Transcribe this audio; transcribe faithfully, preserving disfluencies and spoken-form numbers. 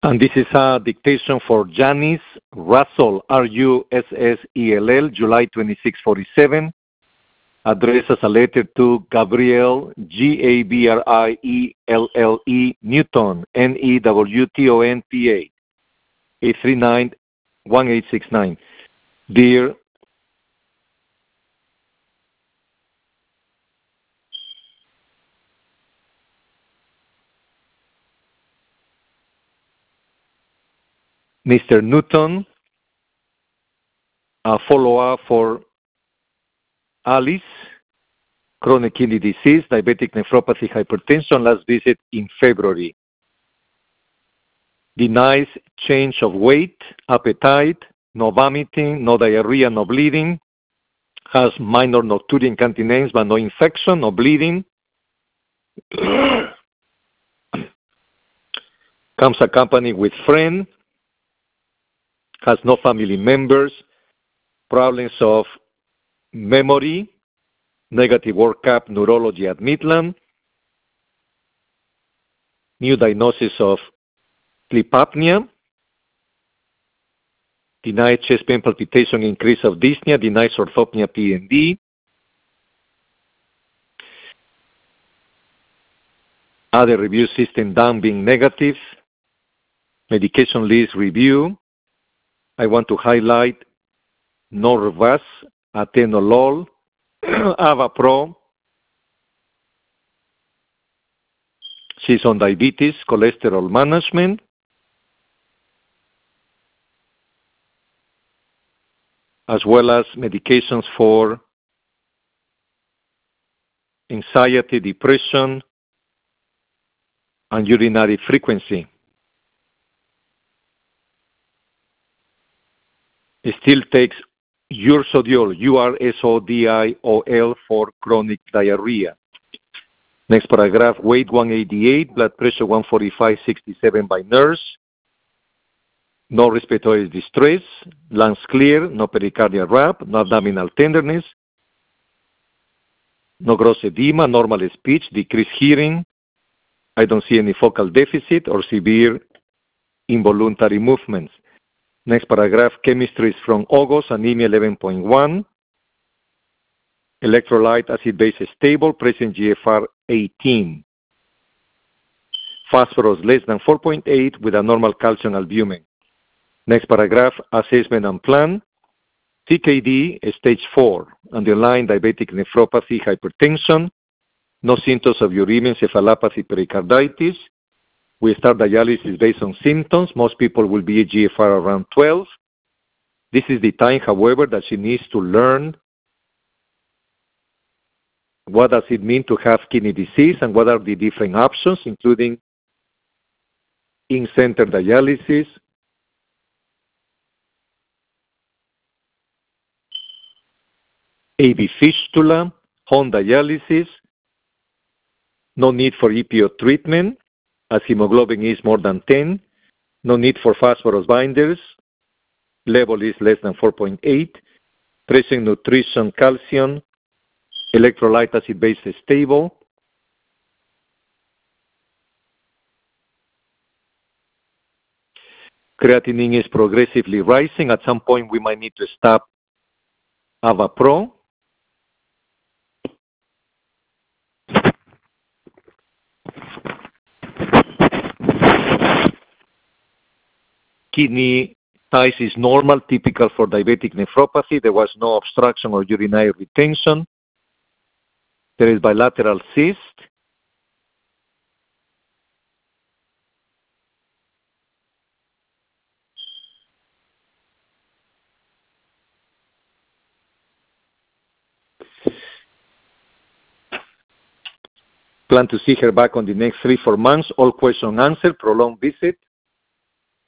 And this is a dictation for Janice Russell, R U S S E L L, July twenty-sixth, forty-seven. Addressed as a letter to Gabrielle, G A B R I E L L E, Newton, N E W T O N P A, eight three nine, one eight six nine. Dear Mister Newton, a follow-up for Alice, chronic kidney disease, diabetic nephropathy, hypertension, last visit in February. Denies change of weight, appetite, no vomiting, no diarrhea, no bleeding, has minor nocturia incontinence but no infection, no bleeding. Comes accompanied with friend, has no family members, problems of memory, negative workup neurology at Midland, new diagnosis of sleep apnea, denied chest pain palpitation, increase of dyspnea, denied orthopnea P N D, other review system down being negative, medication list review. I want to highlight Norvasc, Atenolol, Avapro. She's on diabetes, cholesterol management. As well as medications for anxiety, depression, and urinary frequency. It still takes Ursodiol, U R S O D I O L, for chronic diarrhea. Next paragraph, weight one eighty-eight, blood pressure one forty-five, sixty-seven by nurse. No respiratory distress, lungs clear, no pericardial rap, no abdominal tenderness, no gross edema, normal speech, decreased hearing. I don't see any focal deficit or severe involuntary movements. Next paragraph, chemistry is from August, anemia eleven point one, electrolyte acid base stable, present G F R eighteen. Phosphorus less than four point eight with a normal calcium albumin. Next paragraph, assessment and plan. C K D, stage four, underlying diabetic nephropathy, hypertension, no symptoms of uremia, encephalopathy, pericarditis. We start dialysis based on symptoms. Most people will be at G F R around twelve. This is the time, however, that she needs to learn what does it mean to have kidney disease and what are the different options, including in-center dialysis, A V fistula, home dialysis, no need for E P O treatment, as hemoglobin is more than ten, no need for phosphorus binders, level is less than four point eight, present nutrition, calcium, electrolyte acid base is stable. Creatinine is progressively rising. At some point, we might need to stop Avapro. Kidney size is normal, typical for diabetic nephropathy. There was no obstruction or urinary retention. There is bilateral cyst. Plan to see her back on the next three, four months. All question answered. Prolonged visit.